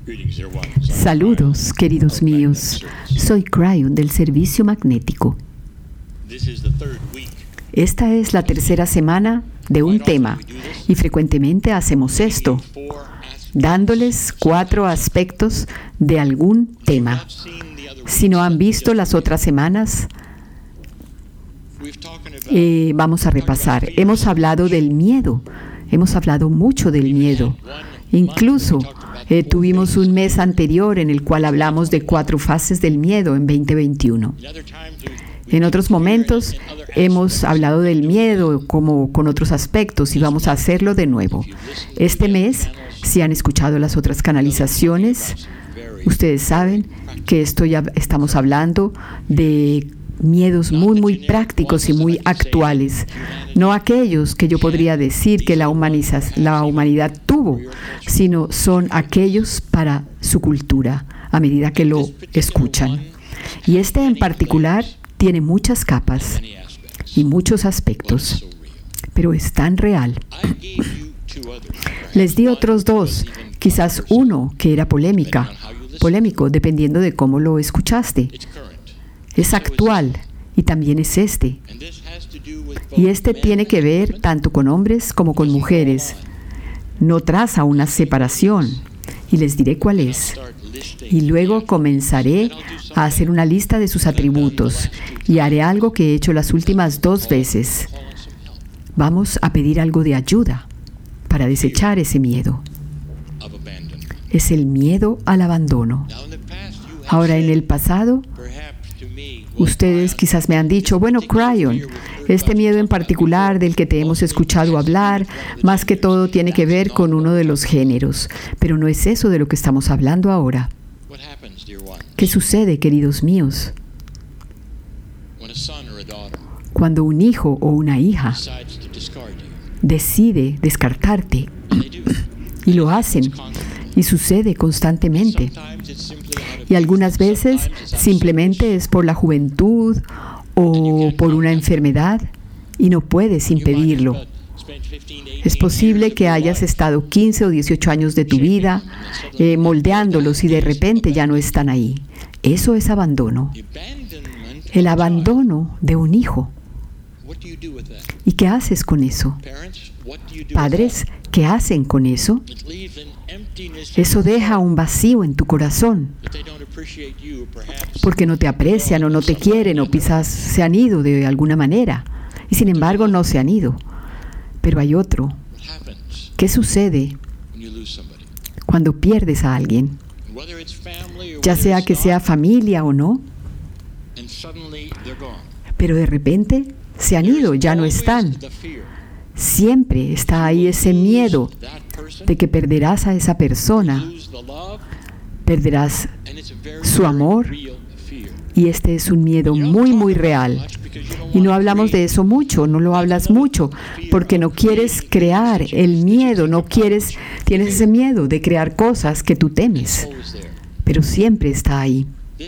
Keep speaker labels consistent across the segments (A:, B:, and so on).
A: Saludos, queridos míos. Soy Cryon del Servicio Magnético. Esta es la tercera semana de un tema y frecuentemente hacemos esto, dándoles 4 aspectos de algún tema. Si no han visto las otras semanas, vamos a repasar. Hemos hablado del miedo, hemos hablado mucho del miedo. Incluso tuvimos un mes anterior en el cual hablamos de 4 fases del miedo en 2021. En otros momentos hemos hablado del miedo como con otros aspectos y vamos a hacerlo de nuevo. Este mes, si han escuchado las otras canalizaciones, ustedes saben que estamos hablando de miedos muy prácticos y muy actuales, no aquellos que yo podría decir que la humanidad tuvo, sino son aquellos para su cultura a medida que lo escuchan. Y este en particular tiene muchas capas y muchos aspectos, pero es tan real. Les di otros 2, quizás uno que era polémico dependiendo de cómo lo escuchaste. Es actual y también es este. Y este tiene que ver tanto con hombres como con mujeres. No traza una separación y les diré cuál es. Y luego comenzaré a hacer una lista de sus atributos y haré algo que he hecho las últimas 2 veces. Vamos a pedir algo de ayuda para desechar ese miedo. Es el miedo al abandono. Ahora, en el pasado, ustedes quizás me han dicho, bueno, Cryon, este miedo en particular del que te hemos escuchado hablar, más que todo tiene que ver con uno de los géneros. Pero no es eso de lo que estamos hablando ahora. ¿Qué sucede, queridos míos? Cuando un hijo o una hija decide descartarte, y lo hacen, y sucede constantemente. Y algunas veces simplemente es por la juventud o por una enfermedad y no puedes impedirlo. Es posible que hayas estado 15 o 18 años de tu vida moldeándolos y de repente ya no están ahí. Eso es abandono. El abandono de un hijo. ¿Y qué haces con eso? Padres, ¿qué hacen con eso? Eso deja un vacío en tu corazón, porque no te aprecian o no te quieren o quizás se han ido de alguna manera y sin embargo no se han ido. Pero hay otro. ¿Qué sucede cuando pierdes a alguien? Ya sea que sea familia o no, pero de repente se han ido, ya no están. Siempre está ahí ese miedo de que perderás a esa persona, perderás su amor, y este es un miedo muy real. Y no hablamos de eso mucho, no lo hablas mucho, porque no quieres crear el miedo, tienes ese miedo de crear cosas que tú temes, pero siempre está ahí.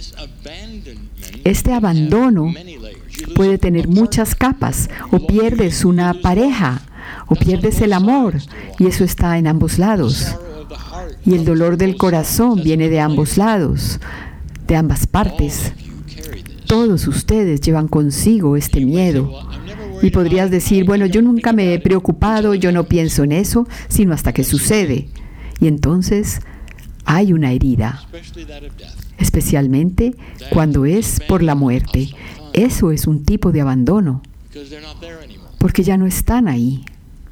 A: Este abandono puede tener muchas capas, o pierdes una pareja, o pierdes el amor, y eso está en ambos lados. Y el dolor del corazón viene de ambos lados, de ambas partes. Todos ustedes llevan consigo este miedo. Y podrías decir, bueno, yo nunca me he preocupado, yo no pienso en eso, sino hasta que sucede. Y entonces hay una herida, especialmente cuando es por la muerte. Eso es un tipo de abandono, porque ya no están ahí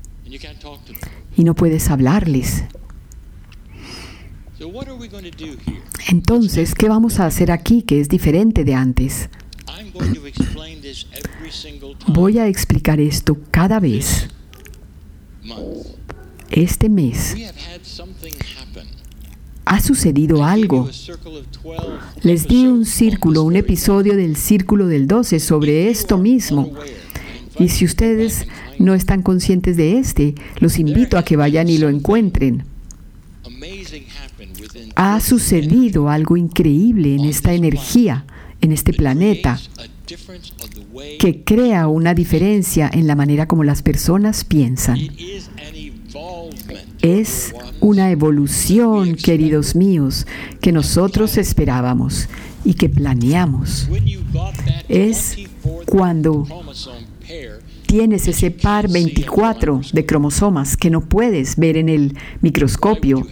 A: y no puedes hablarles. Entonces, ¿qué vamos a hacer aquí que es diferente de antes? Voy a explicar esto cada vez. Este mes ha sucedido algo. Les di un episodio del Círculo del 12 sobre esto mismo. Y si ustedes no están conscientes de los invito a que vayan y lo encuentren. Ha sucedido algo increíble en esta energía, en este planeta, que crea una diferencia en la manera como las personas piensan. Es una evolución, queridos míos, que nosotros esperábamos y que planeamos. Es cuando tienes ese par 24 de cromosomas que no puedes ver en el microscopio.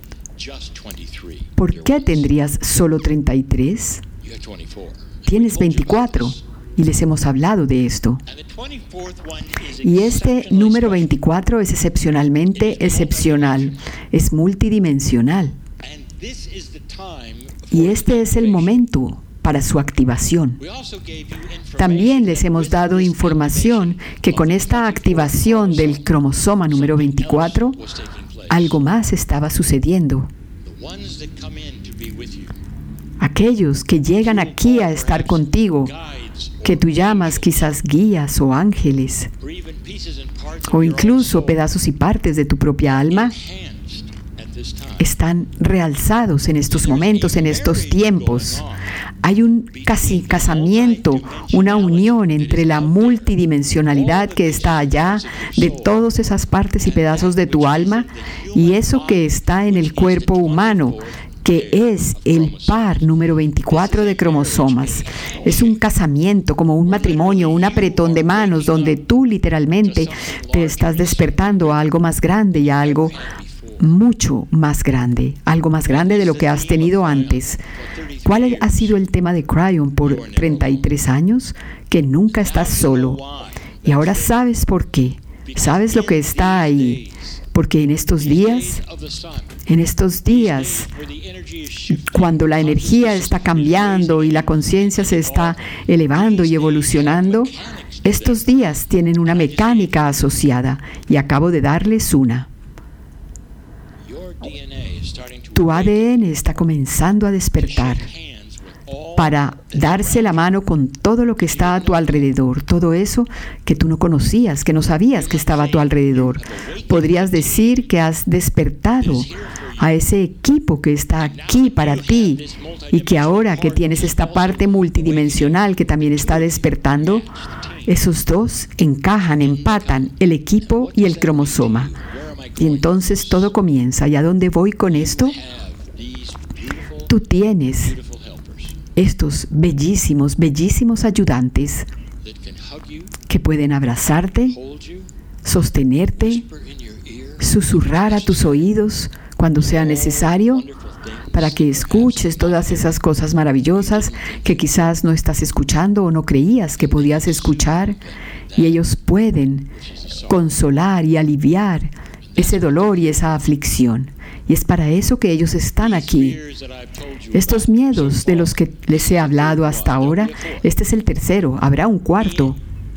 A: ¿Por qué tendrías solo 33? Tienes 24 y les hemos hablado de esto. Y este número 24 es excepcionalmente excepcional, es multidimensional. Y este es el momento para su activación. También les hemos dado información que con esta activación del cromosoma número 24, algo más estaba sucediendo. Aquellos que llegan aquí a estar contigo, que tú llamas quizás guías o ángeles, o incluso pedazos y partes de tu propia alma, están realzados en estos momentos, en estos tiempos. Hay un casi casamiento, una unión entre la multidimensionalidad que está allá de todas esas partes y pedazos de tu alma y eso que está en el cuerpo humano, que es el par número 24 de cromosomas. Es un casamiento, como un matrimonio, un apretón de manos, donde tú literalmente te estás despertando a algo más grande y a algo mucho más grande, algo más grande de lo que has tenido antes. ¿Cuál ha sido el tema de Cryon por 33 años? Que nunca estás solo. Y ahora sabes por qué. Sabes lo que está ahí. Porque en estos días, cuando la energía está cambiando y la conciencia se está elevando y evolucionando, estos días tienen una mecánica asociada y acabo de darles una. Tu ADN está comenzando a despertar para darse la mano con todo lo que está a tu alrededor, todo eso que tú no conocías, que no sabías que estaba a tu alrededor. Podrías decir que has despertado a ese equipo que está aquí para ti y que ahora que tienes esta parte multidimensional que también está despertando, esos dos encajan, empatan, el equipo y el cromosoma. Y entonces todo comienza. ¿Y a dónde voy con esto? Tú tienes estos bellísimos, bellísimos ayudantes que pueden abrazarte, sostenerte, susurrar a tus oídos cuando sea necesario para que escuches todas esas cosas maravillosas que quizás no estás escuchando o no creías que podías escuchar, y ellos pueden consolar y aliviar ese dolor y esa aflicción. Y es para eso que ellos están aquí. Estos miedos de los que les he hablado hasta ahora, este es el tercero, habrá un cuarto.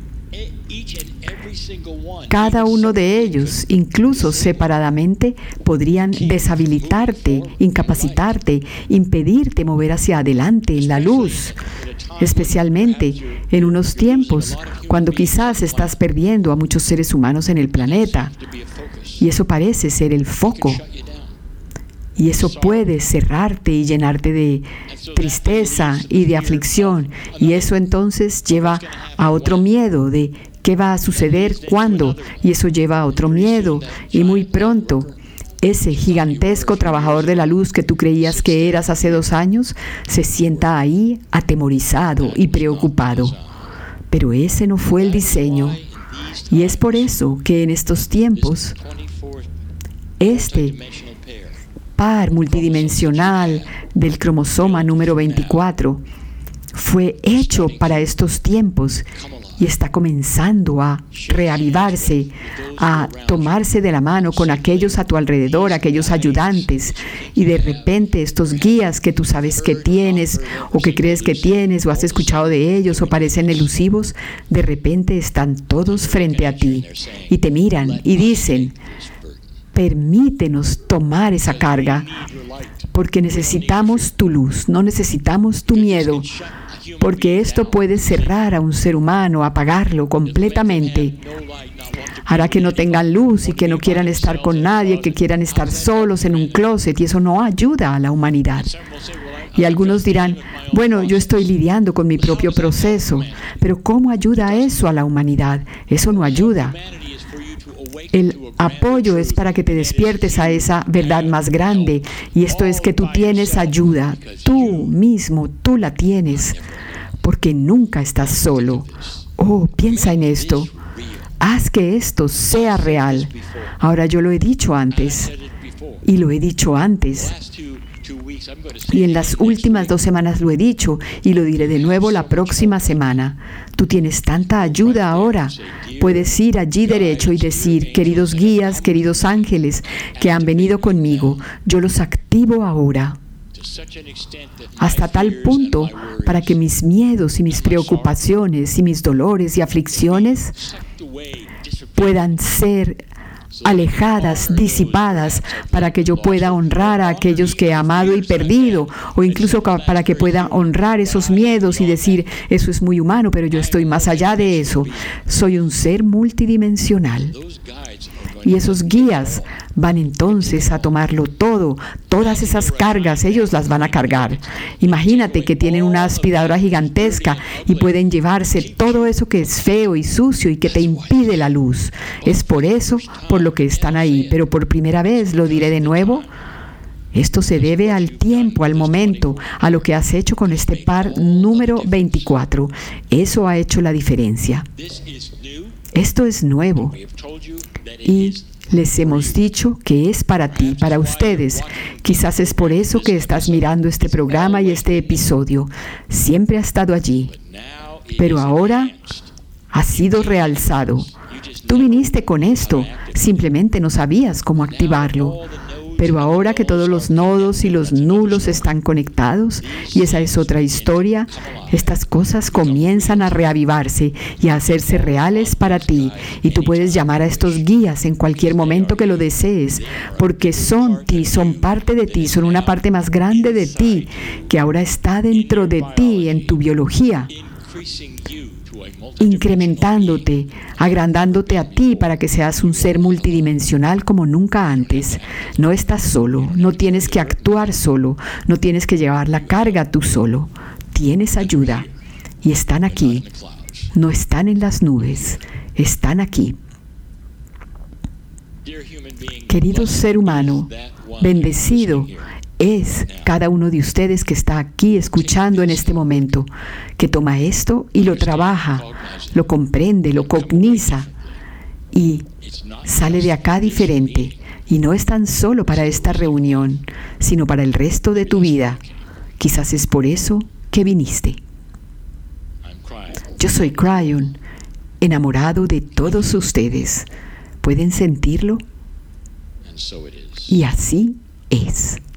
A: Cada uno de ellos, incluso separadamente, podrían deshabilitarte, incapacitarte, impedirte mover hacia adelante en la luz, especialmente en unos tiempos cuando quizás estás perdiendo a muchos seres humanos en el planeta. Y eso parece ser el foco. Y eso puede cerrarte y llenarte de tristeza y de aflicción. Y eso entonces lleva a otro miedo de qué va a suceder, cuándo. Y eso lleva a otro miedo. Y muy pronto, ese gigantesco trabajador de la luz que tú creías que eras hace 2 años, se sienta ahí atemorizado y preocupado. Pero ese no fue el diseño. Y es por eso que en estos tiempos, este par multidimensional del cromosoma número 24 fue hecho para estos tiempos y está comenzando a reavivarse, a tomarse de la mano con aquellos a tu alrededor, aquellos ayudantes, y de repente estos guías que tú sabes que tienes o que crees que tienes o has escuchado de ellos o parecen elusivos, de repente están todos frente a ti y te miran y dicen: permítenos tomar esa carga, porque necesitamos tu luz, no necesitamos tu miedo, porque esto puede cerrar a un ser humano, apagarlo completamente. Hará que no tengan luz y que no quieran estar con nadie, que quieran estar solos en un closet, y eso no ayuda a la humanidad. Y algunos dirán: bueno, yo estoy lidiando con mi propio proceso, pero ¿cómo ayuda eso a la humanidad? Eso no ayuda. El apoyo es para que te despiertes a esa verdad más grande, y esto es que tú tienes ayuda, tú mismo, tú la tienes, porque nunca estás solo. Oh, piensa en esto. Haz que esto sea real. Ahora, yo lo he dicho antes, y lo he dicho antes, y en las últimas 2 semanas lo he dicho, y lo diré de nuevo la próxima semana. Tú tienes tanta ayuda ahora. Puedes ir allí derecho y decir: queridos guías, queridos ángeles que han venido conmigo, yo los activo ahora. Hasta tal punto para que mis miedos y mis preocupaciones y mis dolores y aflicciones puedan ser alejadas, disipadas, para que yo pueda honrar a aquellos que he amado y perdido, o incluso para que pueda honrar esos miedos y decir: eso es muy humano, pero yo estoy más allá de eso. Soy un ser multidimensional. Y esos guías van entonces a tomarlo todo, todas esas cargas, ellos las van a cargar. Imagínate que tienen una aspiradora gigantesca y pueden llevarse todo eso que es feo y sucio y que te impide la luz. Es por eso por lo que están ahí. Pero por primera vez, lo diré de nuevo, esto se debe al tiempo, al momento, a lo que has hecho con este par número 24. Eso ha hecho la diferencia. Esto es nuevo. Y les hemos dicho que es para ti, para ustedes. Quizás es por eso que estás mirando este programa y este episodio. Siempre ha estado allí. Pero ahora ha sido realzado. Tú viniste con esto, simplemente no sabías cómo activarlo. Pero ahora que todos los nodos y los nulos están conectados, y esa es otra historia, estas cosas comienzan a reavivarse y a hacerse reales para ti. Y tú puedes llamar a estos guías en cualquier momento que lo desees, porque son ti, son parte de ti, son una parte más grande de ti, que ahora está dentro de ti, en tu biología, incrementándote, agrandándote a ti para que seas un ser multidimensional como nunca antes. No estás solo, no tienes que actuar solo, no tienes que llevar la carga tú solo. Tienes ayuda y están aquí, no están en las nubes, están aquí. Querido ser humano, bendecido es cada uno de ustedes que está aquí escuchando en este momento, que toma esto y lo trabaja, lo comprende, lo cogniza y sale de acá diferente. Y no es tan solo para esta reunión, sino para el resto de tu vida. Quizás es por eso que viniste. Yo soy Cryon, enamorado de todos ustedes. ¿Pueden sentirlo? Y así es.